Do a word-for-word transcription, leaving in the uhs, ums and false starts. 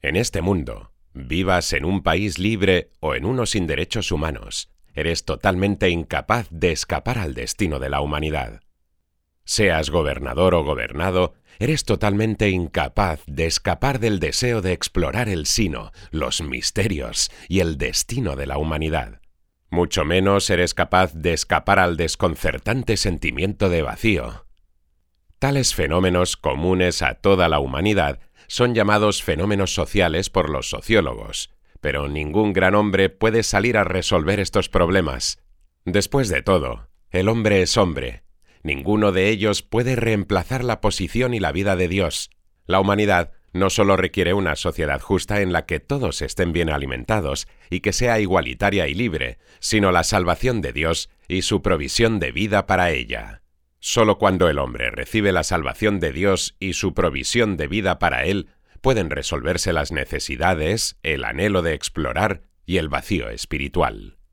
En este mundo, vivas en un país libre o en uno sin derechos humanos, eres totalmente incapaz de escapar al destino de la humanidad. Seas gobernador o gobernado, eres totalmente incapaz de escapar del deseo de explorar el sino, los misterios y el destino de la humanidad. Mucho menos eres capaz de escapar al desconcertante sentimiento de vacío. Tales fenómenos comunes a toda la humanidad son llamados fenómenos sociales por los sociólogos, pero ningún gran hombre puede salir a resolver estos problemas. Después de todo, el hombre es hombre. Ninguno de ellos puede reemplazar la posición y la vida de Dios. La humanidad no solo requiere una sociedad justa en la que todos estén bien alimentados y que sea igualitaria y libre, sino la salvación de Dios y su provisión de vida para ella. Solo cuando el hombre recibe la salvación de Dios y su provisión de vida para él, pueden resolverse las necesidades, el anhelo de explorar y el vacío espiritual.